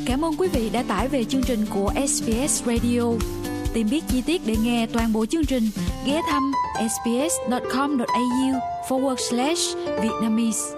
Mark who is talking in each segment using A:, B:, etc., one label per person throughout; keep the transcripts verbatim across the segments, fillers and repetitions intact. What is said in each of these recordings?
A: Cảm ơn quý vị đã tải về chương trình của ét bê ét Radio. Tìm biết chi tiết để nghe toàn bộ chương trình, ghé thăm sbs.com.au forward slash Vietnamese.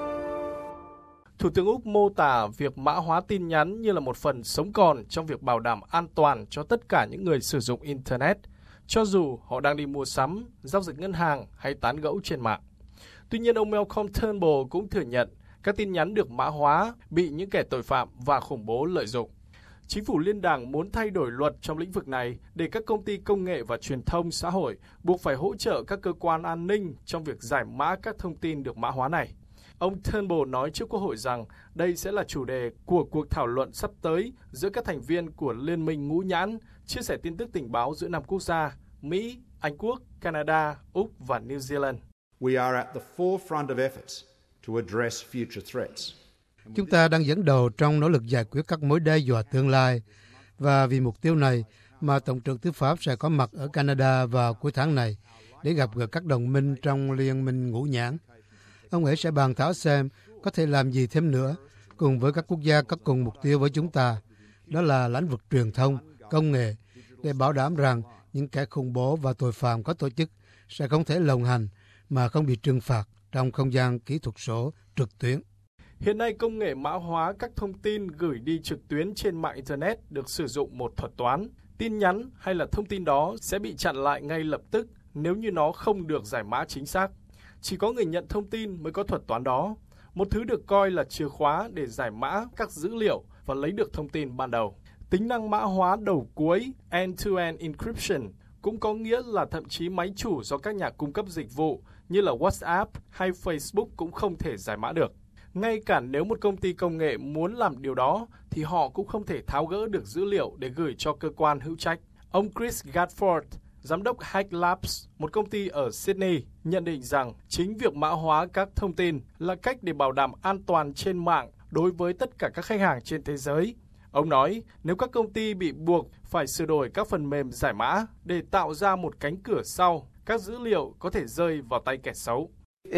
B: Thủ tướng Úc mô tả việc mã hóa tin nhắn như là một phần sống còn trong việc bảo đảm an toàn cho tất cả những người sử dụng Internet, cho dù họ đang đi mua sắm, giao dịch ngân hàng hay tán gẫu trên mạng. Tuy nhiên, ông Malcolm Turnbull cũng thừa nhận các tin nhắn được mã hóa bị những kẻ tội phạm và khủng bố lợi dụng. Chính phủ liên đảng muốn thay đổi luật trong lĩnh vực này để các công ty công nghệ và truyền thông xã hội buộc phải hỗ trợ các cơ quan an ninh trong việc giải mã các thông tin được mã hóa này. Ông Turnbull nói trước Quốc hội rằng đây sẽ là chủ đề của cuộc thảo luận sắp tới giữa các thành viên của Liên minh Ngũ nhãn, chia sẻ tin tức tình báo giữa năm quốc gia Mỹ, Anh Quốc, Canada, Úc và New Zealand.
C: We are at the forefront of efforts to address future threats.
D: Chúng ta đang dẫn đầu trong nỗ lực giải quyết các mối đe dọa tương lai, và vì mục tiêu này mà Tổng trưởng Tư pháp sẽ có mặt ở Canada vào cuối tháng này để gặp gỡ các đồng minh trong Liên minh Ngũ nhãn. Ông ấy sẽ bàn thảo xem có thể làm gì thêm nữa cùng với các quốc gia có cùng mục tiêu với chúng ta, đó là lĩnh vực truyền thông, công nghệ, để bảo đảm rằng những kẻ khủng bố và tội phạm có tổ chức sẽ không thể lộng hành mà không bị trừng phạt trong không gian kỹ thuật số trực tuyến.
B: Hiện nay, công nghệ mã hóa các thông tin gửi đi trực tuyến trên mạng Internet được sử dụng một thuật toán. Tin nhắn hay là thông tin đó sẽ bị chặn lại ngay lập tức nếu như nó không được giải mã chính xác. Chỉ có người nhận thông tin mới có thuật toán đó, một thứ được coi là chìa khóa để giải mã các dữ liệu và lấy được thông tin ban đầu. Tính năng mã hóa đầu cuối end-to-end encryption cũng có nghĩa là thậm chí máy chủ do các nhà cung cấp dịch vụ như là WhatsApp hay Facebook cũng không thể giải mã được. Ngay cả nếu một công ty công nghệ muốn làm điều đó thì họ cũng không thể tháo gỡ được dữ liệu để gửi cho cơ quan hữu trách. Ông Chris Gadford, giám đốc Hack Labs, một công ty ở Sydney, nhận định rằng chính việc mã hóa các thông tin là cách để bảo đảm an toàn trên mạng đối với tất cả các khách hàng trên thế giới. Ông nói nếu các công ty bị buộc phải sửa đổi các phần mềm giải mã để tạo ra một cánh cửa sau, các dữ liệu có thể rơi vào tay kẻ xấu.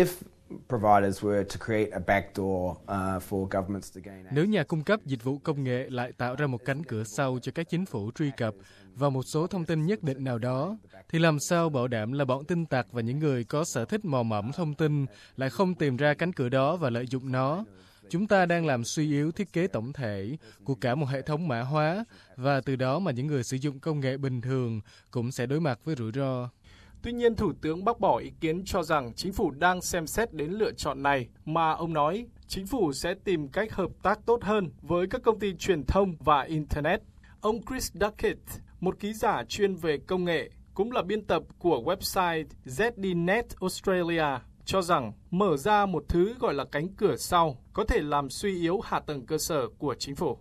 E: Nếu nhà cung cấp dịch vụ công nghệ lại tạo ra một cánh cửa sau cho các chính phủ truy cập vào một số thông tin nhất định nào đó, thì làm sao bảo đảm là bọn tin tặc và những người có sở thích mò mẫm thông tin lại không tìm ra cánh cửa đó và lợi dụng nó? Chúng ta đang làm suy yếu thiết kế tổng thể của cả một hệ thống mã hóa, và từ đó mà những người sử dụng công nghệ bình thường cũng sẽ đối mặt với rủi ro.
B: Tuy nhiên, Thủ tướng bác bỏ ý kiến cho rằng chính phủ đang xem xét đến lựa chọn này, mà ông nói chính phủ sẽ tìm cách hợp tác tốt hơn với các công ty truyền thông và Internet. Ông Chris Duckett, một ký giả chuyên về công nghệ, cũng là biên tập của website Z D Net Australia, cho rằng mở ra một thứ gọi là cánh cửa sau có thể làm suy yếu hạ tầng cơ sở của chính phủ.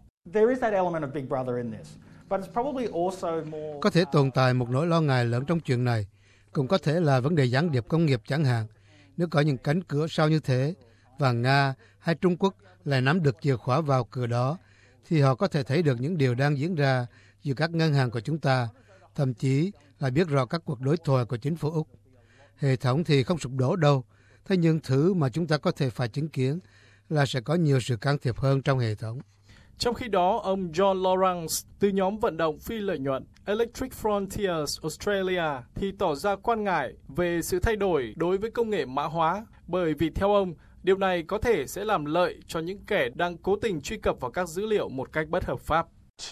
D: Có thể tồn tại một nỗi lo ngại lớn trong chuyện này, cũng có thể là vấn đề gián điệp công nghiệp chẳng hạn. Nếu có những cánh cửa sau như thế, và Nga hay Trung Quốc lại nắm được chìa khóa vào cửa đó, thì họ có thể thấy được những điều đang diễn ra giữa các ngân hàng của chúng ta, thậm chí là biết rõ các cuộc đối thoại của chính phủ Úc. Hệ thống thì không sụp đổ đâu, thế nhưng thứ mà chúng ta có thể phải chứng kiến là sẽ có nhiều sự can thiệp hơn trong hệ thống.
B: Trong khi đó, ông John Lawrence từ nhóm vận động phi lợi nhuận Electric Frontiers Australia thì tỏ ra quan ngại về sự thay đổi đối với công nghệ mã hóa, bởi vì theo ông, điều này có thể sẽ làm lợi cho những kẻ đang cố tình truy cập vào các dữ liệu một cách bất hợp pháp.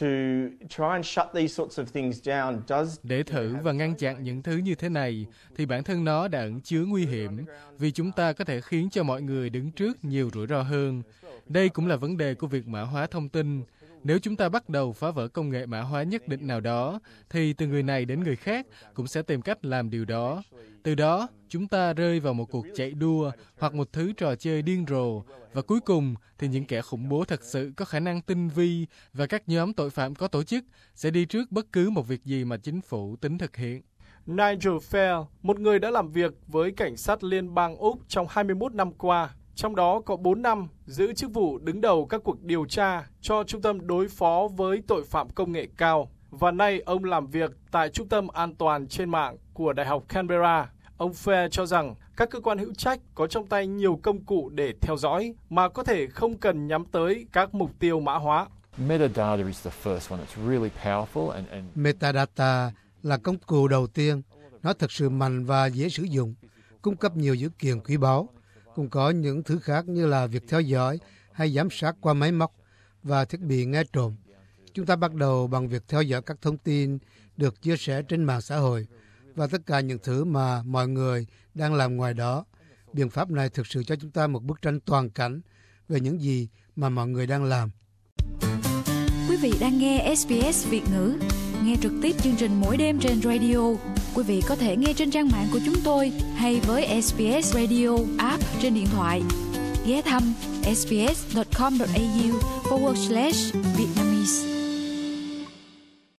E: Để thử và ngăn chặn những thứ như thế này thì bản thân nó đã ẩn chứa nguy hiểm, vì chúng ta có thể khiến cho mọi người đứng trước nhiều rủi ro hơn. Đây cũng là vấn đề của việc mã hóa thông tin. Nếu chúng ta bắt đầu phá vỡ công nghệ mã hóa nhất định nào đó, thì từ người này đến người khác cũng sẽ tìm cách làm điều đó. Từ đó, chúng ta rơi vào một cuộc chạy đua hoặc một thứ trò chơi điên rồ. Và cuối cùng thì những kẻ khủng bố thật sự có khả năng tinh vi và các nhóm tội phạm có tổ chức sẽ đi trước bất cứ một việc gì mà chính phủ tính thực hiện.
B: Nigel Fair, một người đã làm việc với cảnh sát liên bang Úc trong hai mươi mốt năm qua, trong đó có bốn năm giữ chức vụ đứng đầu các cuộc điều tra cho Trung tâm đối phó với tội phạm công nghệ cao. Và nay ông làm việc tại Trung tâm An toàn trên mạng của Đại học Canberra. Ông Fair cho rằng các cơ quan hữu trách có trong tay nhiều công cụ để theo dõi mà có thể không cần nhắm tới các mục tiêu mã hóa.
F: Metadata is the first one. It's really powerful and, and
D: Metadata là công cụ đầu tiên. Nó thực sự mạnh và dễ sử dụng, cung cấp nhiều dữ kiện quý báu. Cũng có những thứ khác như là việc theo dõi hay giám sát qua máy móc và thiết bị nghe trộm. Chúng ta bắt đầu bằng việc theo dõi các thông tin được chia sẻ trên mạng xã hội và tất cả những thứ mà mọi người đang làm ngoài đó. Biện pháp này thực sự cho chúng ta một bức tranh toàn cảnh về những gì mà mọi người đang làm.
A: Quý vị đang nghe ét bê ét Việt ngữ. Nghe trực tiếp chương trình mỗi đêm trên radio. Quý vị có thể nghe trên trang mạng của chúng tôi hay với ét bê ét Radio app trên điện thoại. Ghé thăm sbs.com.au forward slash Vietnamese.